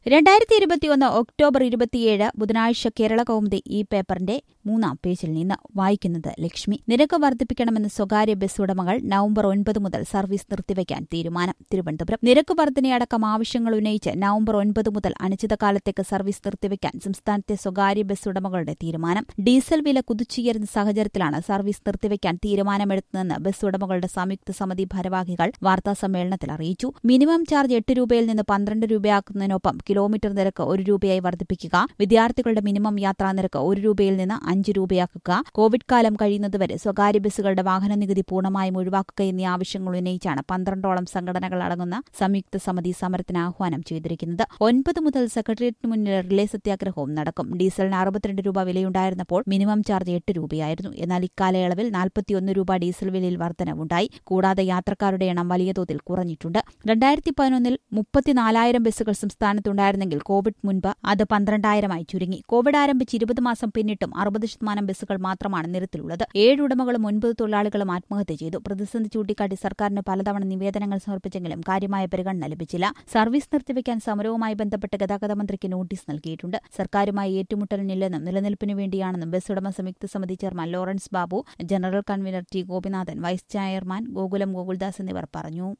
2021 October 27 ബുധനാഴ്ച കേരള കൗമുദി ഈ പേപ്പറിന്റെ 3-ാം പേജിൽ നിന്ന് വായിക്കുന്നത് ലക്ഷ്മി. നിരക്ക് വർദ്ധിപ്പിക്കണമെന്ന് സ്വകാര്യ ബസ് ഉടമകൾ നവംബർ 9 മുതൽ സർവീസ് നിർത്തിവെക്കാൻ തീരുമാനം. തിരുവനന്തപുരം. നിരക്ക് വർധനയടക്കം ആവശ്യങ്ങൾ ഉന്നയിച്ച് നവംബർ 9 മുതൽ അനിശ്ചിതകാലത്തേക്ക് സർവീസ് നിർത്തിവെക്കാൻ സംസ്ഥാനത്തെ സ്വകാര്യ ബസ് ഉടമകളുടെ തീരുമാനം. ഡീസൽ വില കുതിച്ചുയരുന്ന സാഹചര്യത്തിലാണ് സർവീസ് നിർത്തിവെക്കാൻ തീരുമാനമെടുത്തതെന്ന് ബസ് ഉടമകളുടെ സംയുക്ത സമിതി ഭാരവാഹികൾ വാർത്താസമ്മേളനത്തിൽ അറിയിച്ചു. മിനിമം ചാർജ് 8 രൂപയിൽ നിന്ന് 12 രൂപയാക്കുന്നതിനൊപ്പം കിലോമീറ്റർ നിരക്ക് 1 രൂപയായി വർദ്ധിപ്പിക്കുക, വിദ്യാർത്ഥികളുടെ മിനിമം യാത്രാ നിരക്ക് 1 രൂപയിൽ നിന്ന് 5 രൂപയാക്കുക, കോവിഡ് കാലം കഴിയുന്നതുവരെ സ്വകാര്യ ബസ്സുകളുടെ വാഹന നികുതി പൂർണ്ണമായും ഒഴിവാക്കുക എന്നീ ആവശ്യങ്ങൾ ഉന്നയിച്ചാണ് 12ഓളം സംഘടനകൾ അടങ്ങുന്ന സംയുക്ത സമിതി സമരത്തിന് ആഹ്വാനം ചെയ്തിരിക്കുന്നത്. 9 മുതൽ സെക്രട്ടേറിയറ്റിന് മുന്നിൽ റിലേ സത്യാഗ്രഹവും നടക്കും. ഡീസലിന് 62 രൂപ വിലയുണ്ടായിരുന്നപ്പോൾ മിനിമം ചാർജ് 8 രൂപയായിരുന്നു. എന്നാൽ ഇക്കാലയളവിൽ 41 രൂപ ഡീസൽ വിലയിൽ വർധനവുണ്ടായി. കൂടാതെ യാത്രക്കാരുടെ എണ്ണം വലിയ തോതിൽ കുറഞ്ഞിട്ടുണ്ട്. 2011 34,000 ബസ്സുകൾ സംസ്ഥാനത്തുണ്ടായിരുന്നെങ്കിൽ കോവിഡ് മുൻപ് അത് 12,000 ചുരുങ്ങി. കോവിഡ് ആരംഭിച്ച് 20 മാസം പിന്നിട്ടും 60% ബസ്സുകൾ മാത്രമാണ് നിരത്തിലുള്ളത്. 7 ഉടമകളും 9 തൊഴിലാളികളും ആത്മഹത്യ ചെയ്തു. പ്രതിസന്ധി ചൂണ്ടിക്കാട്ടി സർക്കാരിന് പലതവണ നിവേദനങ്ങൾ സമർപ്പിച്ചെങ്കിലും കാര്യമായ പരിഗണന ലഭിച്ചില്ല. സർവീസ് നിർത്തിവെക്കാൻ സമരവുമായി ബന്ധപ്പെട്ട് ഗതാഗത മന്ത്രിക്ക് നോട്ടീസ് നൽകിയിട്ടുണ്ട്. സർക്കാരുമായി ഏറ്റുമുട്ടലിനില്ലെന്നും നിലനിൽപ്പിനു വേണ്ടിയാണെന്നും ബസ് ഉടമ സംയുക്ത സമിതി chairman Lawrence Babu, general convener T Gopinathan, vice chairman Gokulam Gokuldas എന്നിവർ പറഞ്ഞു.